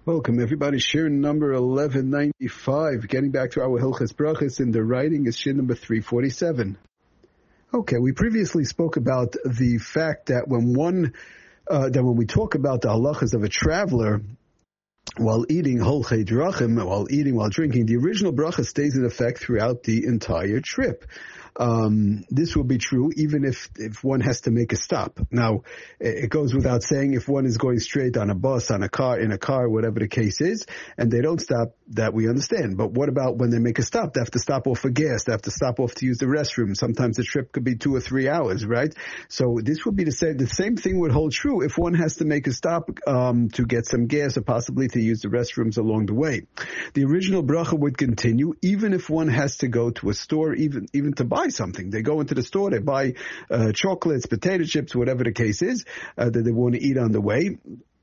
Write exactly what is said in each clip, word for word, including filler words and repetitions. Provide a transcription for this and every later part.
Welcome, everybody. Shir number eleven ninety-five. Getting back to our Hilchas Brachas in the writing is Shir number three forty-seven. Okay, we previously spoke about the fact that when one, uh, that when we talk about the halachas of a traveler, while eating holchei drachim, while eating, while drinking, the original bracha stays in effect throughout the entire trip. Um, this will be true even if, if one has to make a stop. Now, it goes without saying if one is going straight on a bus, on a car, in a car, whatever the case is, and they don't stop, that we understand. But what about when they make a stop? They have to stop off for gas. They have to stop off to use the restroom. Sometimes the trip could be two or three hours, right? So this would be the same, the same thing would hold true if one has to make a stop, um, to get some gas or possibly to use the restrooms along the way. The original bracha would continue even if one has to go to a store, even, even to buy something. They go into the store, they buy uh, chocolates, potato chips, whatever the case is, uh, that they want to eat on the way.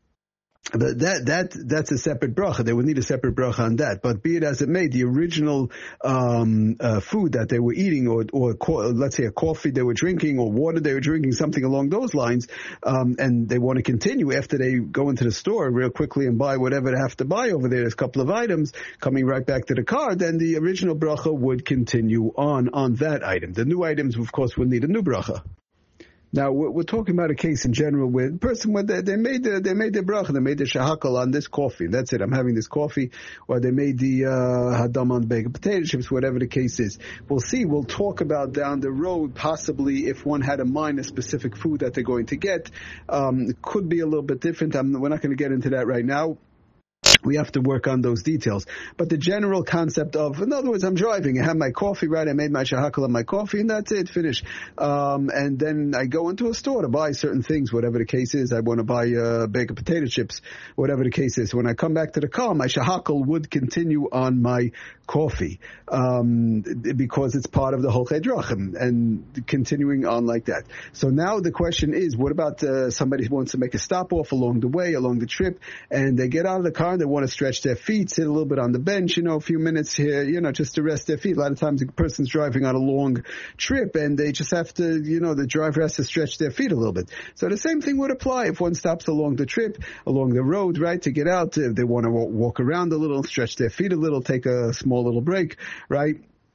But that, that, that's a separate bracha. They would need a separate bracha on that. But be it as it may, the original, um, uh, food that they were eating or, or co- let's say a coffee they were drinking or water they were drinking, something along those lines, um, and they want to continue after they go into the store real quickly and buy whatever they have to buy over there. There's a couple of items coming right back to the car. Then the original bracha would continue on, on that item. The new items, of course, would need a new bracha. Now, we're, we're talking about a case in general where the person, when they, they made the, they made the bracha, they made the shahakal on this coffee. That's it. I'm having this coffee. Or they made the, uh, hadam on baked potato chips, whatever the case is. We'll see. We'll talk about down the road, possibly if one had in mind a specific food that they're going to get. Um, it could be a little bit different. I'm, we're not going to get into that right now. We have to work on those details. But the general concept of, in other words, I'm driving, I have my coffee, right? I made my shahakal on my coffee, and that's it, finish. Um, and then I go into a store to buy certain things, whatever the case is. I want to buy a bag of potato chips, whatever the case is. When I come back to the car, my shahakal would continue on my coffee, um, because it's part of the holchei drachim, and continuing on like that. So now the question is, what about uh, somebody who wants to make a stop off along the way, along the trip, and they get out of the car, they want to stretch their feet, sit a little bit on the bench, you know, a few minutes here, you know, just to rest their feet. A lot of times a person's driving on a long trip and they just have to, you know, the driver has to stretch their feet a little bit. So the same thing would apply if one stops along the trip, along the road, right, to get out. If they want to walk around a little, stretch their feet a little, take a small little break, right,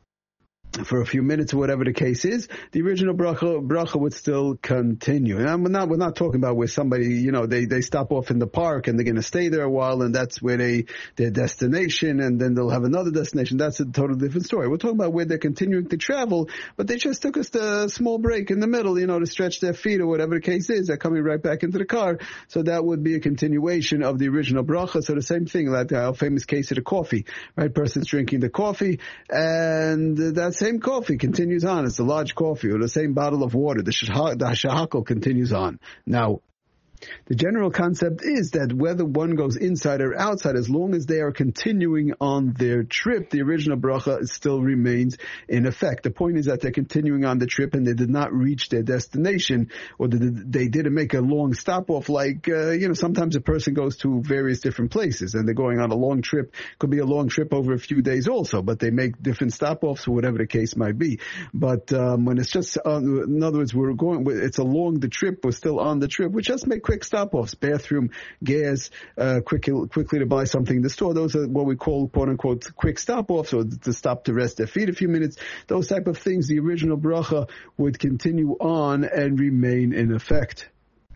for a few minutes or whatever the case is, the original bracha, bracha would still continue. And we're not, we're not talking about where somebody, you know, they, they stop off in the park and they're going to stay there a while and that's where they, their destination and then they'll have another destination. That's a totally different story. We're talking about where they're continuing to travel, but they just took us a small break in the middle, you know, to stretch their feet or whatever the case is. They're coming right back into the car. So that would be a continuation of the original bracha. So the same thing, like our famous case of the coffee, right? Person's drinking the coffee and that's same coffee continues on. It's a large coffee or the same bottle of water. The shahakal continues on. Now, the general concept is that whether one goes inside or outside, as long as they are continuing on their trip, the original bracha still remains in effect. The point is that they're continuing on the trip and they did not reach their destination, or they didn't make a long stop off. Like, uh, you know, sometimes a person goes to various different places and they're going on a long trip. Could be a long trip over a few days also, but they make different stop offs or whatever the case might be. But um, when it's just, uh, in other words, we're going, it's along the trip, we're still on the trip, we just make quick stop-offs, bathroom, gas, uh, quickly, quickly to buy something in the store. Those are what we call, quote-unquote, quick stop-offs, or to stop to rest their feet a few minutes. Those type of things, the original bracha would continue on and remain in effect.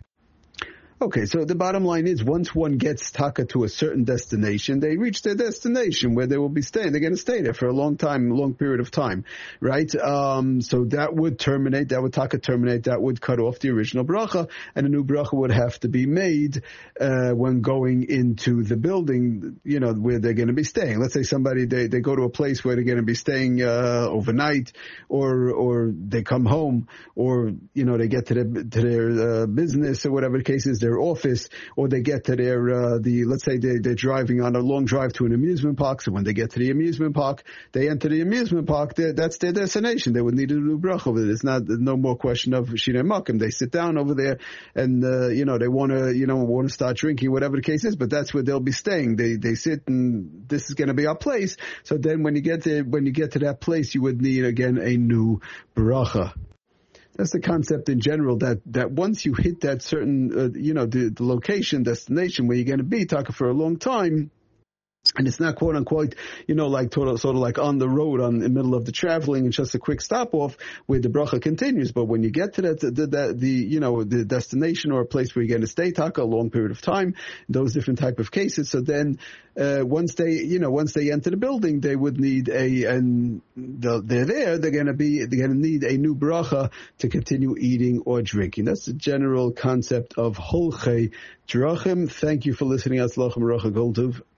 Okay, so the bottom line is once one gets taka to a certain destination, they reach their destination where they will be staying. They're going to stay there for a long time, a long period of time, right? Um, so that would terminate, that would taka terminate, that would cut off the original bracha, and a new bracha would have to be made uh, when going into the building, you know, where they're going to be staying. Let's say somebody, they, they go to a place where they're going to be staying uh, overnight, or or they come home, or, you know, they get to their, to their uh, business or whatever the case is, their office, or they get to their, uh, the, let's say they, they're driving on a long drive to an amusement park, so when they get to the amusement park, they enter the amusement park, that's their destination. They would need a new bracha over there. It's not, no more question of Shinei Makim. They sit down over there and, uh, you know, they want to, you know, want to start drinking, whatever the case is, but that's where they'll be staying. They, they sit and this is going to be our place. So then when you get to, when you get to that place, you would need again a new bracha. That's the concept in general, that, that once you hit that certain, uh, you know, the, the location, destination where you're going to be, talking for a long time, and it's not quote unquote, you know, like sort of, sort of like on the road, on in the middle of the traveling, and just a quick stop off where the bracha continues. But when you get to that, the, the, the you know, the destination or a place where you're going to stay, taka, a long period of time, those different type of cases. So then, uh, once they, you know, once they enter the building, they would need a, and they're there, they're going to be, they're going to need a new bracha to continue eating or drinking. That's the general concept of Holchei Drachim. Thank you for listening. Atzlach Meracha Golduv.